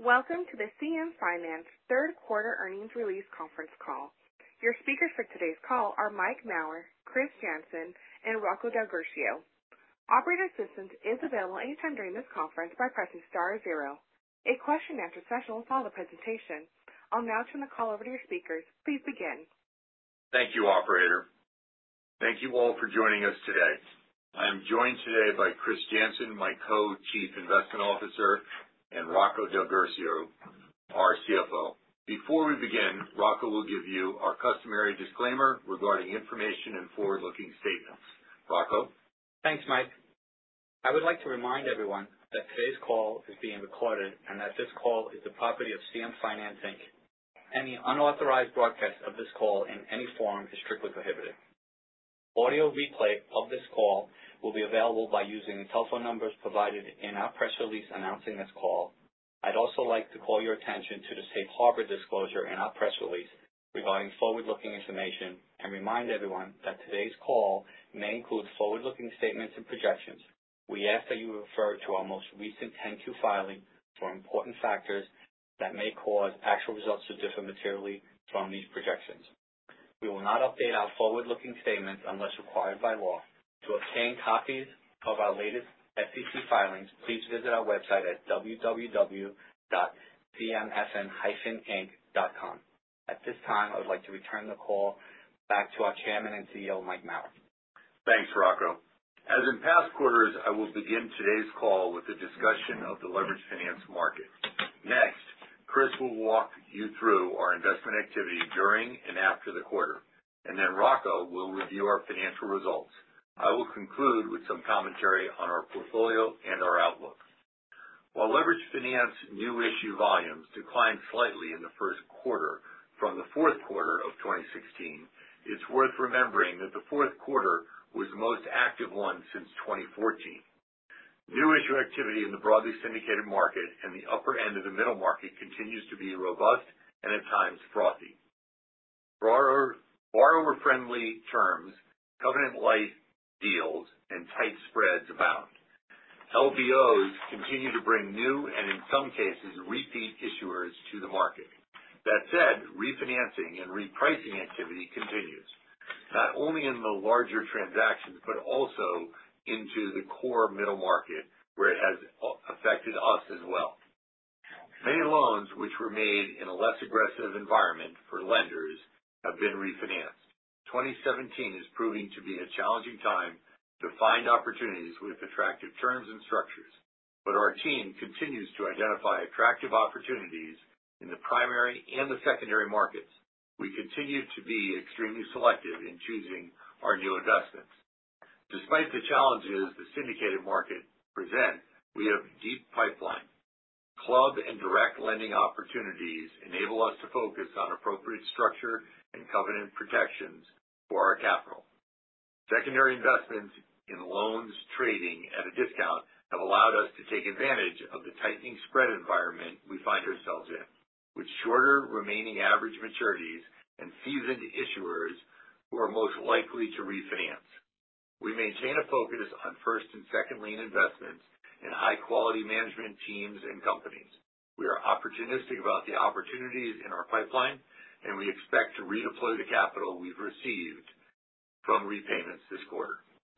Welcome to the CM Finance third quarter earnings release conference call. Your speakers for today's call are Mike Mauer, Chris Jansen, and Rocco Delgercio. Operator assistance is available anytime during this conference by pressing *0. A question and answer session will follow the presentation. I'll now turn the call over to your speakers. Please begin. Thank you, operator. Thank you all for joining us today. I am joined today by Chris Jansen, my co-chief investment officer, and Rocco Delgercio, our CFO. Before we begin, Rocco will give you our customary disclaimer regarding information and forward-looking statements. Rocco? Thanks, Mike. I would like to remind everyone that today's call is being recorded and that this call is the property of CM Finance, Inc. Any unauthorized broadcast of this call in any form is strictly prohibited. Audio replay of this call will be available by using the telephone numbers provided in our press release announcing this call. I'd also like to call your attention to the safe harbor disclosure in our press release regarding forward-looking information and remind everyone that today's call may include forward-looking statements and projections. We ask that you refer to our most recent 10-Q filing for important factors that may cause actual results to differ materially from these projections. We will not update our forward-looking statements unless required by law. To obtain copies of our latest SEC filings, please visit our website at www.cmfn-inc.com. At this time, I would like to return the call back to our chairman and CEO, Mike Mauer. Thanks, Rocco. As in past quarters, I will begin today's call with a discussion of the leveraged finance market. Next, Chris will walk you through our investment activity during and after the quarter, and then Rocco will review our financial results. I will conclude with some commentary on our portfolio and our outlook. While leveraged finance new issue volumes declined slightly in the first quarter from the fourth quarter of 2016, it's worth remembering that the fourth quarter was the most active one since 2014. New issue activity in the broadly syndicated market and the upper end of the middle market continues to be robust and at times frothy. Borrower-friendly terms, covenant-light deals, and tight spreads abound. LBOs continue to bring new and in some cases repeat issuers to the market. That said, refinancing and repricing activity continues, not only in the larger transactions but also into the core middle market where it has affected us as well. Many loans which were made in a less aggressive environment for lenders have been refinanced. 2017 is proving to be a challenging time to find opportunities with attractive terms and structures, but our team continues to identify attractive opportunities in the primary and the secondary markets. We continue to be extremely selective in choosing our new investments. Despite the challenges the syndicated market present, we have a deep pipeline. Club and direct lending opportunities enable us to focus on appropriate structure and covenant protections for our capital. Secondary investments in loans trading at a discount have allowed us to take advantage of the tightening spread environment we find ourselves in, with shorter remaining average maturities and seasoned issuers who are most likely to refinance. We maintain a focus on first and second lien investments in high-quality management teams and companies. We are opportunistic about the opportunities in our pipeline, and we expect to redeploy the capital we've received from repayments this quarter.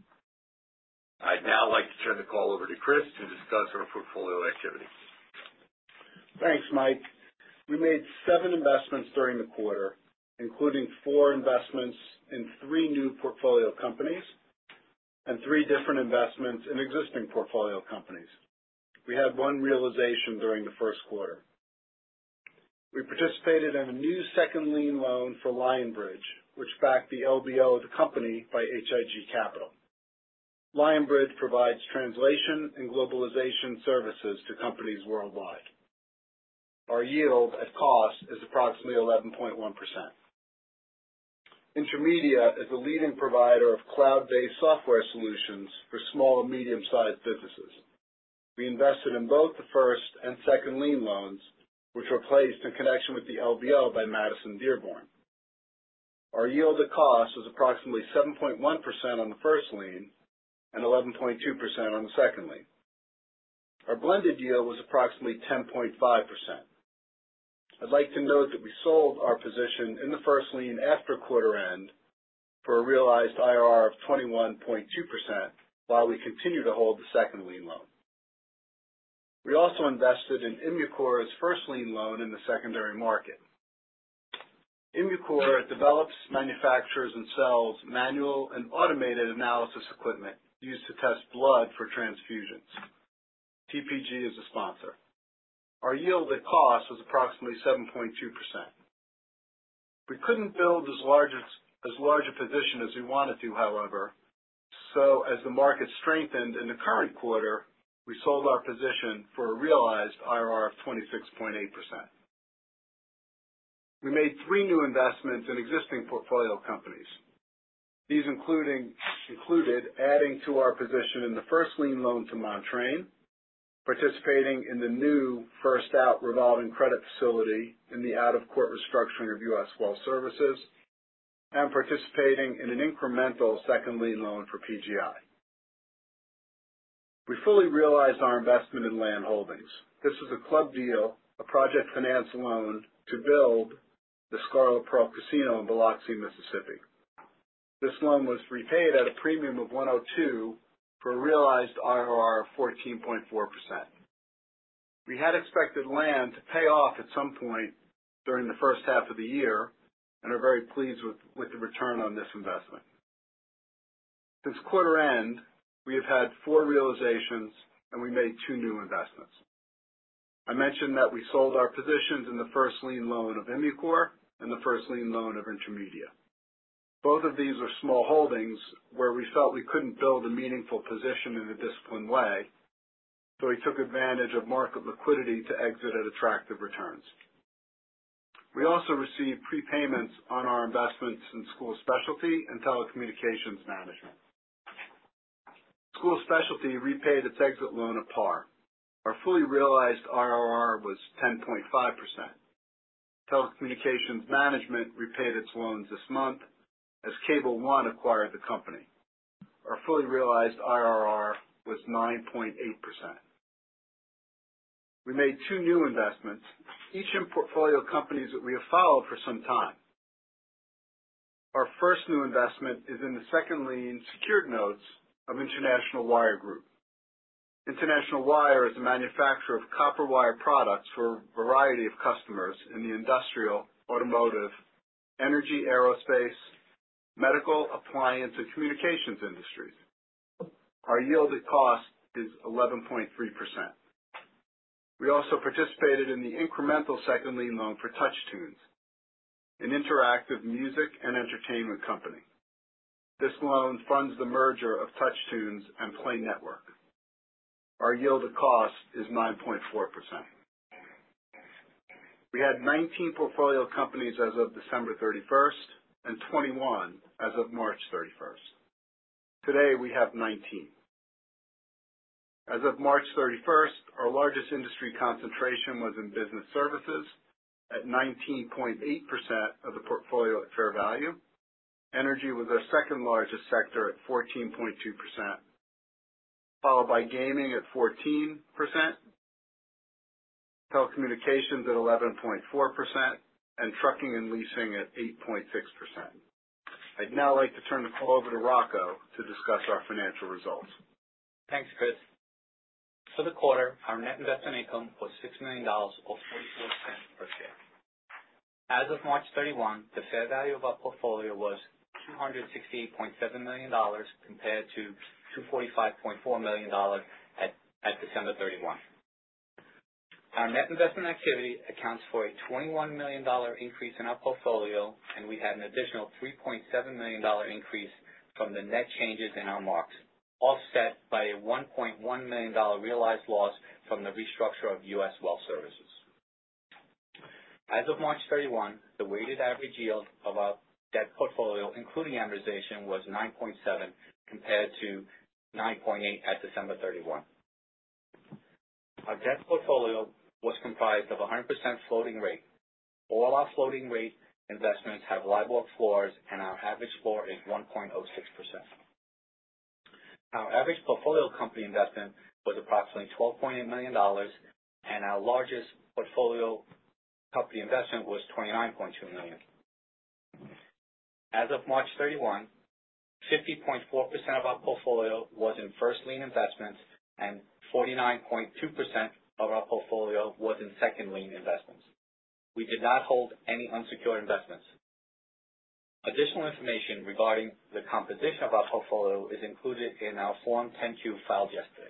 I'd now like to turn the call over to Chris to discuss our portfolio activity. Thanks, Mike. We made 7 investments during the quarter, including 4 investments in 3 new portfolio companies and 3 different investments in existing portfolio companies. We had 1 realization during the first quarter. We participated in a new second lien loan for Lionbridge, which backed the LBO of the company by H.I.G. Capital. Lionbridge provides translation and globalization services to companies worldwide. Our yield at cost is approximately 11.1%. Intermedia is a leading provider of cloud-based software solutions for small and medium-sized businesses. We invested in both the first and second lien loans, which were placed in connection with the LBO by Madison Dearborn. Our yield at cost was approximately 7.1% on the first lien and 11.2% on the second lien. Our blended yield was approximately 10.5%. I'd like to note that we sold our position in the first lien after quarter end for a realized IRR of 21.2% while we continue to hold the second lien loan. We also invested in Immucor's first lien loan in the secondary market. Immucor develops, manufactures, and sells manual and automated analysis equipment used to test blood for transfusions. TPG is a sponsor. Our yield at cost was approximately 7.2%. We couldn't build as large a position as we wanted to, however, so as the market strengthened in the current quarter, we sold our position for a realized IRR of 26.8%. We made 3 new investments in existing portfolio companies. These included adding to our position in the first lien loan to Montrain, participating in the new first out revolving credit facility in the out-of-court restructuring of U.S. Well Services, and participating in an incremental second lien loan for PGI. We fully realized our investment in Land Holdings. This is a club deal, a project finance loan to build the Scarlet Pearl Casino in Biloxi, Mississippi. This loan was repaid at a premium of 102 for a realized IRR of 14.4%. We had expected Land to pay off at some point during the first half of the year and are very pleased with the return on this investment. Since quarter end, we have had 4 realizations and we made 2 new investments. I mentioned that we sold our positions in the first lien loan of Immucor and the first lien loan of Intermedia. Both of these are small holdings where we felt we couldn't build a meaningful position in a disciplined way, so we took advantage of market liquidity to exit at attractive returns. We also received prepayments on our investments in School Specialty and Telecommunications Management. School Specialty repaid its exit loan at par. Our fully realized IRR was 10.5%. Telecommunications Management repaid its loans this month as Cable One acquired the company. Our fully realized IRR was 9.8%. We made 2 new investments, each in portfolio companies that we have followed for some time. Our first new investment is in the second lien secured notes of International Wire Group. International Wire is a manufacturer of copper wire products for a variety of customers in the industrial, automotive, energy, aerospace, medical, appliance, and communications industries. Our yield at cost is 11.3%. We also participated in the incremental second lien loan for TouchTunes, an interactive music and entertainment company. This loan funds the merger of TouchTunes and Play Network. Our yield at cost is 9.4%. We had 19 portfolio companies as of December 31st and 21 as of March 31st. Today we have 19. As of March 31st, our largest industry concentration was in business services at 19.8% of the portfolio at fair value. Energy was our second largest sector at 14.2%, followed by gaming at 14%, telecommunications at 11.4%, and trucking and leasing at 8.6%. I'd now like to turn the call over to Rocco to discuss our financial results. Thanks, Chris. For the quarter, our net investment income was $6 million or 44 cents per share. As of March 31, the fair value of our portfolio was $268.7 million compared to $245.4 million at December 31. Our net investment activity accounts for a $21 million increase in our portfolio, and we had an additional $3.7 million increase from the net changes in our marks, offset by a $1.1 million realized loss from the restructure of U.S. Well Services. As of March 31, the weighted average yield of our debt portfolio, including amortization, was 9.7 compared to 9.8 at December 31. Our debt portfolio was comprised of 100% floating rate. All our floating rate investments have LIBOR floors, and our average floor is 1.06%. Our average portfolio company investment was approximately $12.8 million, and our largest portfolio company investment was $29.2 million. As of March 31, 50.4% of our portfolio was in first lien investments, and 49.2% of our portfolio was in second lien investments. We did not hold any unsecured investments. Additional information regarding the composition of our portfolio is included in our Form 10-Q filed yesterday.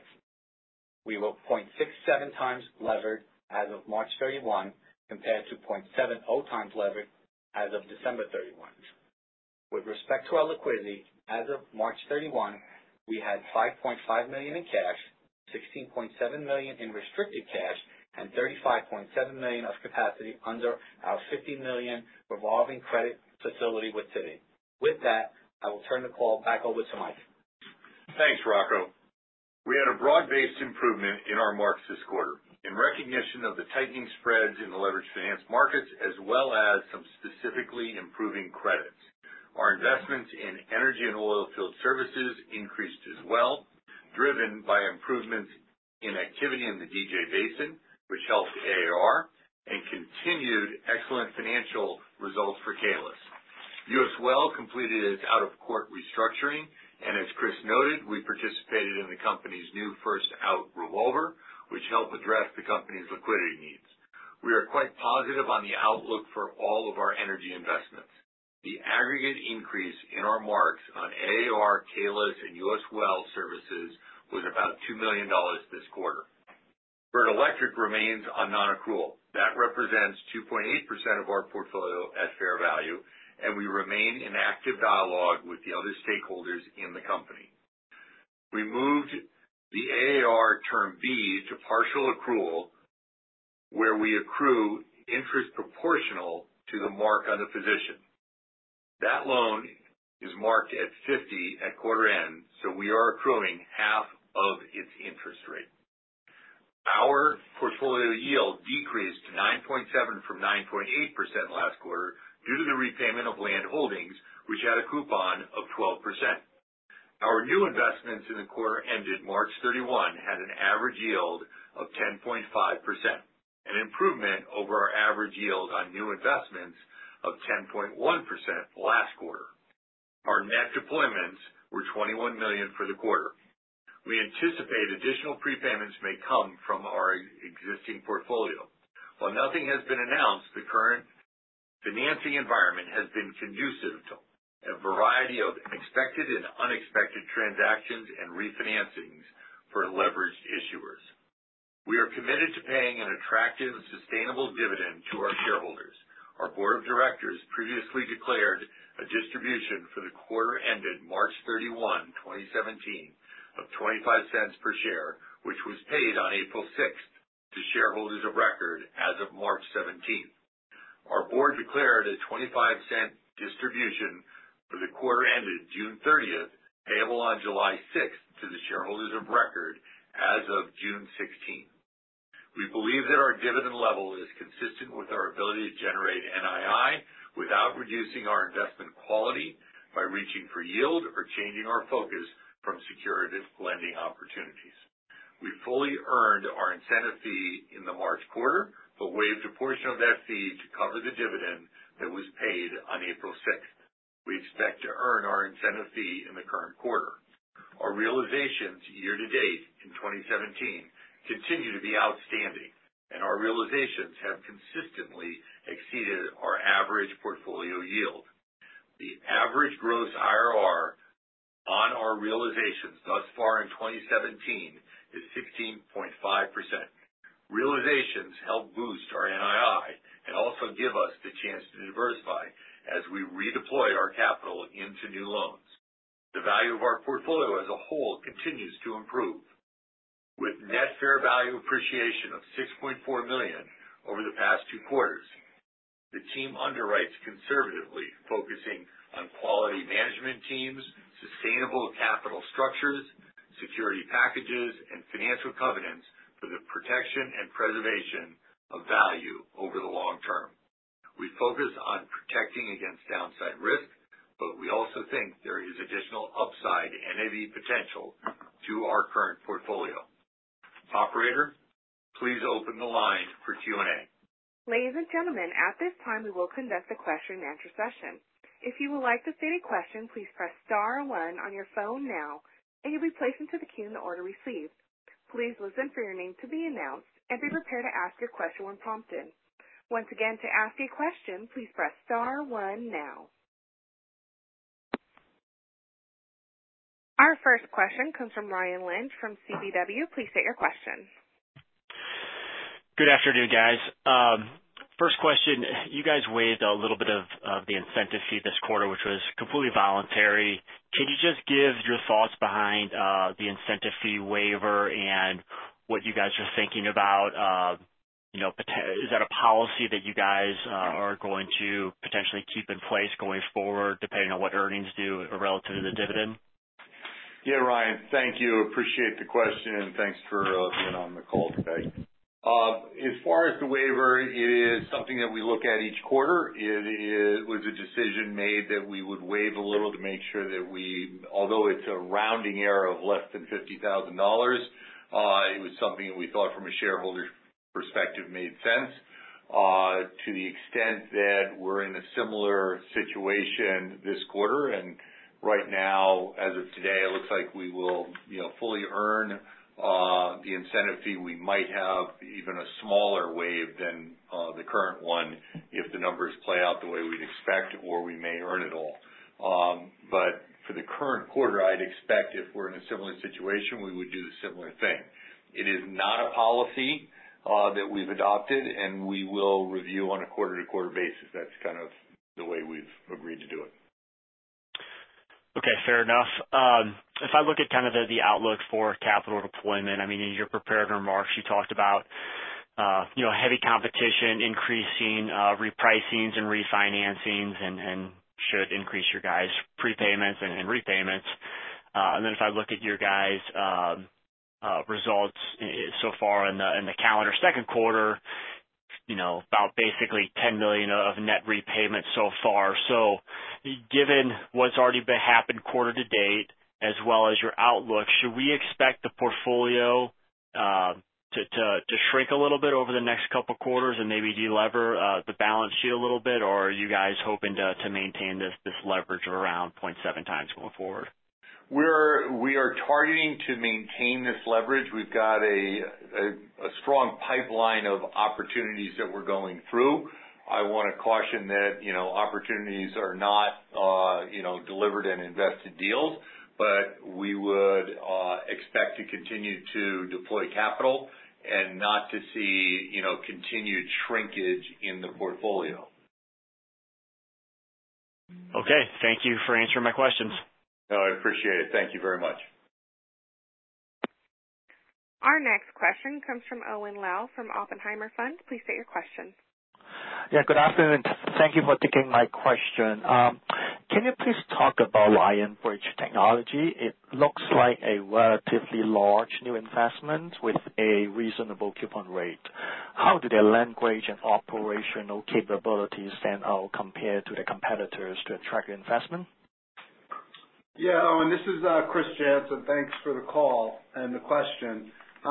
We were 0.67 times levered as of March 31 compared to 0.70 times levered as of December 31. With respect to our liquidity, as of March 31, we had $5.5 million in cash, $16.7 million in restricted cash, and $35.7 million of capacity under our $50 million revolving credit facility with Citi. With that, I will turn the call back over to Mike. Thanks, Rocco. We had a broad-based improvement in our marks this quarter in recognition of the tightening spreads in the leveraged finance markets as well as some specifically improving credits. Our investments in energy and oil field services increased as well, driven by improvements in activity in the DJ Basin, which helped AAR, and continued excellent financial results for Kalis. U.S. Well completed its out-of-court restructuring, and as Chris noted, we participated in the company's new first-out revolver, which helped address the company's liquidity needs. We are quite positive on the outlook for all of our energy investments. The aggregate increase in our marks on AAR, Kalis, and U.S. Well services was about $2 million this quarter. Bird Electric remains on non-accrual. That represents 2.8% of our portfolio at fair value, and we remain in active dialogue with the other stakeholders in the company. We moved the AAR Term B to partial accrual, where we accrue interest proportional to the mark on the position. That loan is marked at 50 at quarter end, so we are accruing half of its interest rate. Our portfolio yield decreased to 9.7 from 9.8% last quarter due to the repayment of land holdings, which had a coupon of 12%. Our new investments in the quarter ended March 31 had an average yield of 10.5%, an improvement over our average yield on new investments of 10.1% last quarter. Our net deployments were $21 million for the quarter. We anticipate additional prepayments may come from our existing portfolio. While nothing has been announced, the current financing environment has been conducive to a variety of expected and unexpected transactions and refinancings for leveraged issuers. We are committed to paying an attractive, sustainable dividend to our shareholders. Our board of directors previously declared a distribution for the quarter ended March 31, 2017 of 25 cents per share, which was paid on April 6th to shareholders of record as of March 17th. Our board declared a 25-cent distribution for the quarter ended June 30th, payable on July 6th to the shareholders of record as of June 16th. We believe that our dividend level is consistent with our ability to generate NII without reducing our investment quality by reaching for yield or changing our focus from securities lending opportunities. We fully earned our incentive fee in the March quarter, but waived a portion of that fee to cover the dividend that was paid on April 6th. We expect to earn our incentive fee in the current quarter. Our realizations year to date in 2017 continue to be outstanding, and our realizations have consistently exceeded our average portfolio yield. The average gross IRR on our realizations thus far in 2017 is 16.5%. Realizations help boost our NII and also give us the chance to diversify as we redeploy our capital into new loans. The value of our portfolio as a whole continues to improve. With net fair value appreciation of $6.4 million over the past 2 quarters, the team underwrites conservatively, focusing on quality management teams, sustainable capital structures, security packages, and financial covenants for the protection and preservation of value over the long term. We focus on protecting against downside risk, but we also think there is additional upside NAV potential to our current portfolio. Operator, please open the line for Q&A. Ladies and gentlemen, at this time we will conduct a question and answer session. If you would like to state a question, please press star 1 on your phone now, and you'll be placed into the queue in the order received. Please listen for your name to be announced and be prepared to ask your question when prompted. Once again, to ask a question, please press star 1 now. Our first question comes from Ryan Lynch from CBW. Please state your question. Good afternoon, guys. First question, you guys waived a little bit of the incentive fee this quarter, which was completely voluntary. Can you just give your thoughts behind the incentive fee waiver and what you guys are thinking about? Is that a policy that you guys are going to potentially keep in place going forward, depending on what earnings do relative to the dividend? Yeah, Ryan, thank you. Appreciate the question, and thanks for being on the call today. As far as the waiver, it is something that we look at each quarter. It was a decision made that we would waive a little to make sure that although it's a rounding error of less than $50,000, it was something that we thought from a shareholder perspective made sense. To the extent that we're in a similar situation this quarter, and right now, as of today, it looks like we will, fully earn the incentive fee. We might have even a smaller waive than the current one if the numbers play out the way we'd expect, or we may earn it all. But for the current quarter, I'd expect if we're in a similar situation, we would do the similar thing. It is not a policy that we've adopted, and we will review on a quarter-to-quarter basis. That's kind of the way we've agreed to do it. Okay, fair enough. If I look at kind of the outlook for capital deployment, I mean, in your prepared remarks, you talked about, heavy competition, increasing repricings and refinancings, and should increase your guys' prepayments and repayments. And then if I look at your guys' results so far in the calendar second quarter, about basically $10 million of net repayment so far. So given what's already happened quarter to date, as well as your outlook, should we expect the portfolio to shrink a little bit over the next couple quarters and maybe delever the balance sheet a little bit, or are you guys hoping to maintain this leverage of around 0.7 times going forward? We are targeting to maintain this leverage. We've got a strong pipeline of opportunities that we're going through. I want to caution that, opportunities are not, delivered and invested deals, but we would expect to continue to deploy capital and not to see, continued shrinkage in the portfolio. Okay. Thank you for answering my questions. No, I appreciate it. Thank you very much. Our next question comes from Owen Lau from Oppenheimer Fund. Please state your question. Yeah, good afternoon. Thank you for taking my question. Can you please talk about Lionbridge Technology? It looks like a relatively large new investment with a reasonable coupon rate. How do their language and operational capabilities stand out compared to the competitors to attract investment? Yeah, Owen, this is Chris Jansen. Thanks for the call and the question.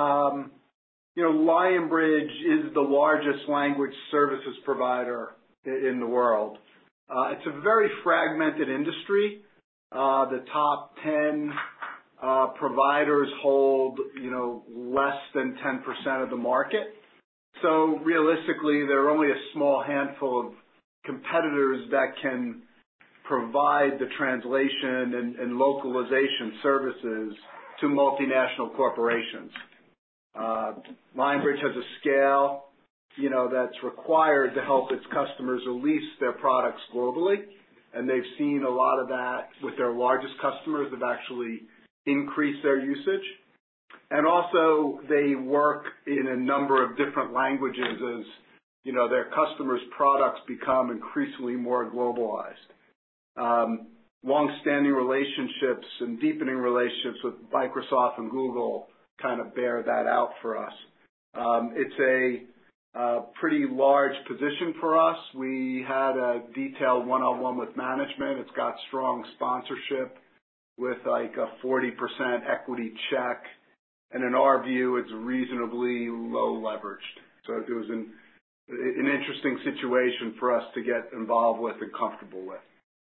Lionbridge is the largest language services provider in the world. It's a very fragmented industry. The top 10 providers hold, less than 10% of the market. So realistically, there are only a small handful of competitors that can provide the translation and localization services to multinational corporations. Lionbridge has a scale, that's required to help its customers release their products globally, and they've seen a lot of that with their largest customers have actually increased their usage. And also, they work in a number of different languages as, their customers' products become increasingly more globalized. Long-standing relationships and deepening relationships with Microsoft and Google kind of bear that out for us. It's a pretty large position for us. We had a detailed one-on-one with management. It's got strong sponsorship with like a 40% equity check and in our view, it's reasonably low leveraged. So it was an interesting situation for us to get involved with and comfortable with.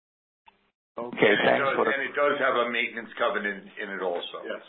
Okay, thanks for the... And it does have a maintenance covenant in it also. Yes.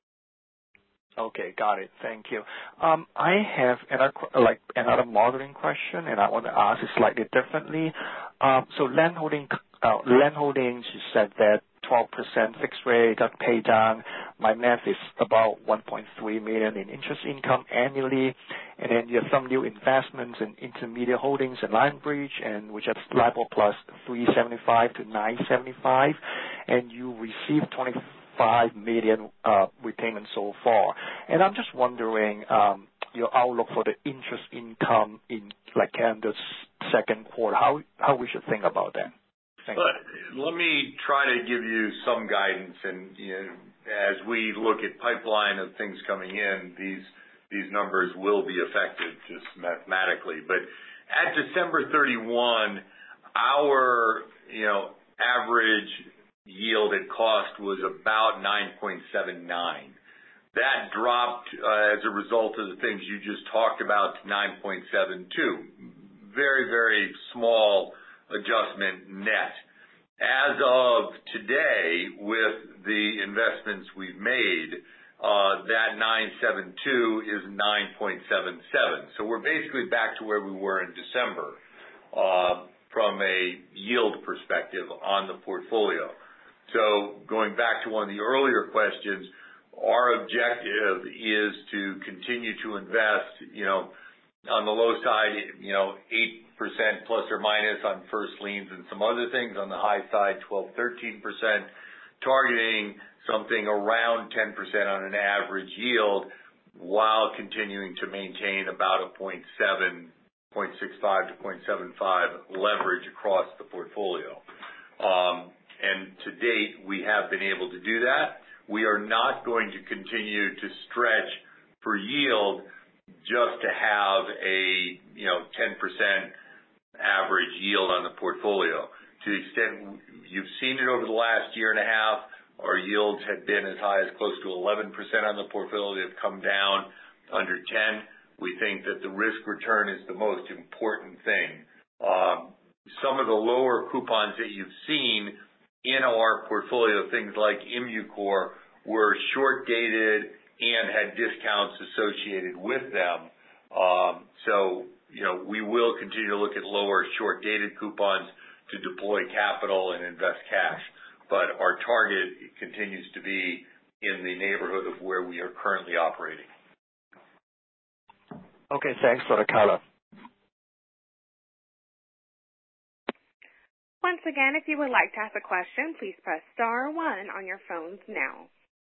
Okay, got it. Thank you. I have another modeling question, and I want to ask it slightly differently. So land holdings, you said that 12% fixed rate got paid down. My math is about $1.3 million in interest income annually, and then you have some new investments in intermediate holdings and Lionbridge, and which are LIBOR plus 375 to 975, and you received $25 million repayment so far. And I'm just wondering your outlook for the interest income in the second quarter. How we should think about that? Let me try to give you some guidance, and as we look at pipeline of things coming in, these numbers will be affected just mathematically. But at December 31, our average yield at cost was about 9.79. That dropped as a result of the things you just talked about to 9.72. Very, very small adjustment net. As of today, with the investments we've made, that 972 is 9.77. So we're basically back to where we were in December from a yield perspective on the portfolio. So going back to one of the earlier questions, our objective is to continue to invest, on the low side, 8% plus or minus on first liens and some other things. On the high side, 12-13%, targeting something around 10% on an average yield while continuing to maintain about a 0.65 to 0.75 leverage across the portfolio. And to date, we have been able to do that. We are not going to continue to stretch for yield just to have a 10% average yield on the portfolio. To the extent you've seen it over the last year and a half, our yields had been as high as close to 11% on the portfolio. They've come down under 10. We think that the risk return is the most important thing. Some of the lower coupons that you've seen in our portfolio, things like Immucor, were short dated and had discounts associated with them. So, we will continue to look at lower short dated coupons to deploy capital and invest cash. But our target continues to be in the neighborhood of where we are currently operating. Okay, thanks for the color. Once again, if you would like to ask a question, please press star 1 on your phones now.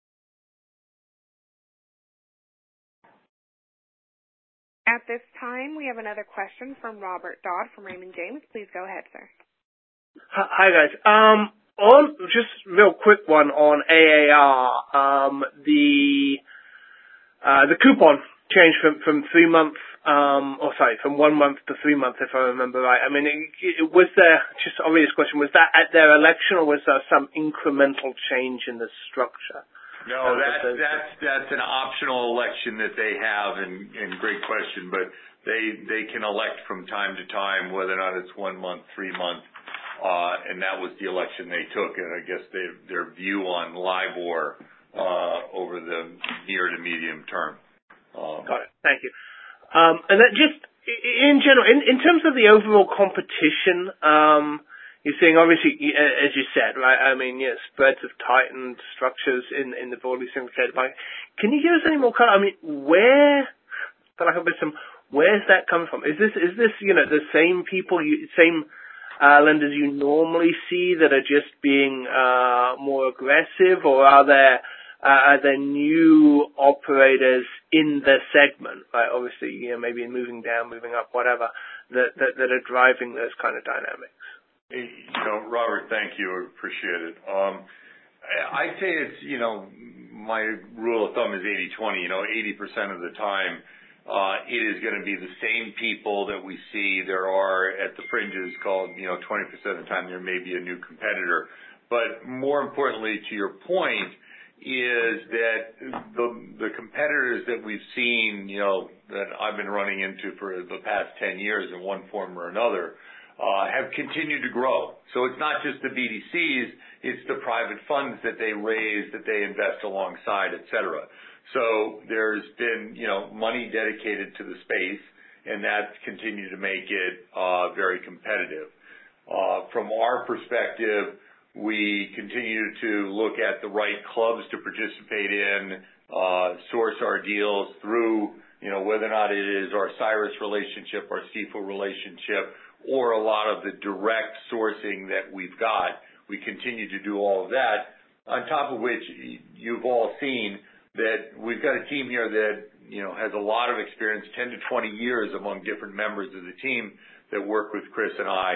At this time, we have another question from Robert Dodd from Raymond James. Please go ahead, sir. Hi, guys. Just real quick one on AAR. The coupon changed from 3 months, from 1 month to 3 months, if I remember right. I mean, was there, just obvious question, was that at their election, or was there some incremental change in the structure? No, that's an optional election that they have, and great question, but they can elect from time to time whether or not it's 1 month, 3 months, and that was the election they took, and I guess their view on LIBOR over the near to medium term. Got it. Thank you. And then just in general, in terms of the overall competition, you're seeing obviously, as you said, right? I mean, spreads have tightened, structures in the broadly syndicated market. Can you give us any more color? I mean, where's that coming from? Is this the same people, same lenders you normally see that are just being more aggressive, or are there new operators in the segment, right? Obviously, maybe moving down, moving up, whatever, that are driving those kind of dynamics. Robert, thank you. I appreciate it. I'd say it's, my rule of thumb is 80-20. 80% of the time, it is going to be the same people that we see. There are at the fringes called, 20% of the time there may be a new competitor. But more importantly, to your point, is that the competitors that we've seen, that I've been running into for the past 10 years in one form or another, have continued to grow. So it's not just the BDCs, it's the private funds that they raise, that they invest alongside, et cetera. So there's been, money dedicated to the space, and that's continued to make it very competitive. From our perspective, we continue to look at the right clubs to participate in, source our deals through, whether or not it is our Cyrus relationship, our Stifel relationship, or a lot of the direct sourcing that we've got. We continue to do all of that. On top of which, you've all seen that we've got a team here that, has a lot of experience, 10 to 20 years among different members of the team that work with Chris and I.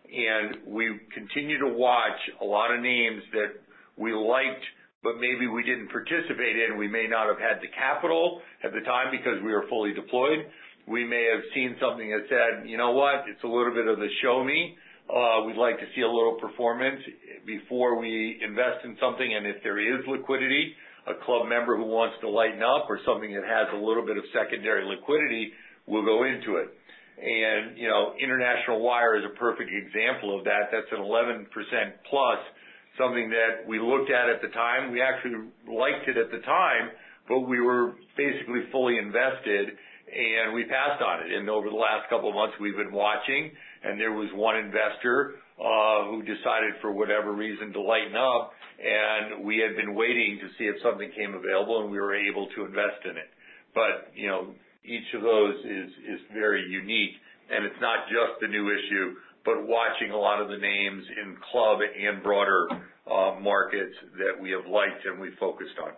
And we continue to watch a lot of names that we liked, but maybe we didn't participate in. We may not have had the capital at the time because we were fully deployed. We may have seen something that said, you know what, it's a little bit of the show me. We'd like to see a little performance before we invest in something. And if there is liquidity, a club member who wants to lighten up or something that has a little bit of secondary liquidity, will go into it. And, International Wire is a perfect example of that. That's an 11% plus, something that we looked at the time. We actually liked it at the time, but we were basically fully invested and we passed on it. And over the last couple of months, we've been watching, and there was one investor who decided for whatever reason to lighten up, and we had been waiting to see if something came available, and we were able to invest in it. But, each of those is very unique, and it's not just the new issue, but watching a lot of the names in club and broader markets that we have liked and we focused on.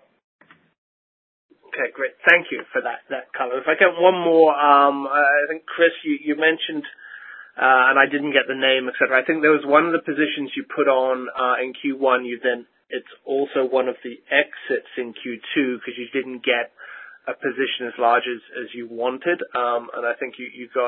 Okay, great. Thank you for that color. If I get one more, I think, Chris, you mentioned, and I didn't get the name, et cetera. I think there was one of the positions you put on in Q1. It's also one of the exits in Q2 because you didn't get a position as large as you wanted. And I think you got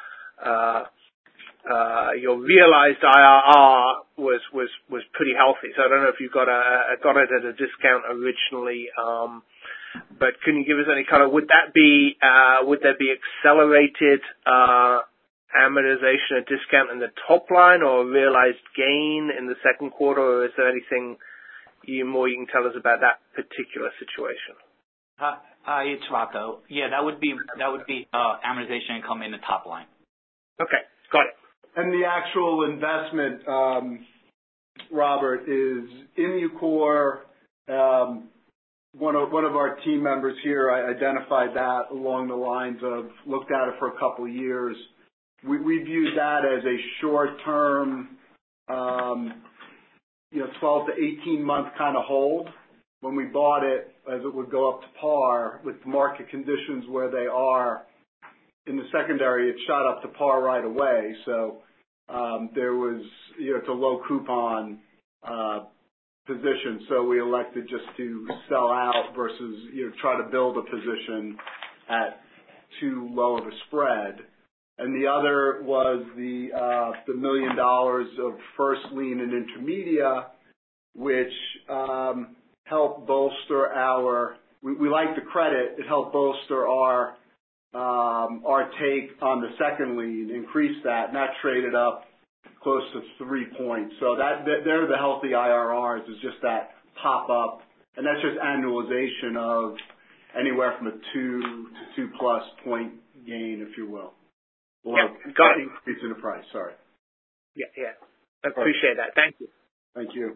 your realized IRR was pretty healthy. So I don't know if you got it at a discount originally. But can you give us any color? Would there be accelerated amortization or discount in the top line or realized gain in the second quarter, or is there anything more you can tell us about that particular situation? It's Rocco. Yeah, that would be amortization income in the top line. Okay, got it. And the actual investment, Robert, is in Ucore. One of our team members here identified that along the lines of looked at it for a couple of years. We viewed that as a short-term, 12 to 18 month kind of hold. When we bought it, as it would go up to par with market conditions where they are in the secondary, it shot up to par right away. So there was, it's a low coupon position, so we elected just to sell out versus try to build a position at too low of a spread. And the other was the $1 million of first lien and intermedia, which helped bolster our. We like the credit. It helped bolster our take on the second lien, increase that, and that traded up close to 3 points. So they're the healthy IRRs, is just that pop up, and that's just annualization of anywhere from a 2 to 2+ point gain, if you will. Or got it. Increase in the price. Sorry. Yeah. I appreciate that. Thank you. Thank you.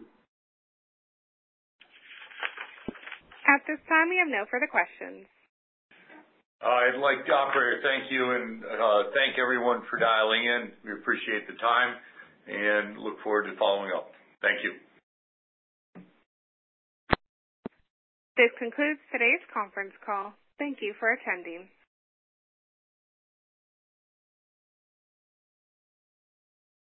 At this time, we have no further questions. I'd like to, operator, thank you, and thank everyone for dialing in. We appreciate the time and look forward to following up. Thank you. This concludes today's conference call. Thank you for attending.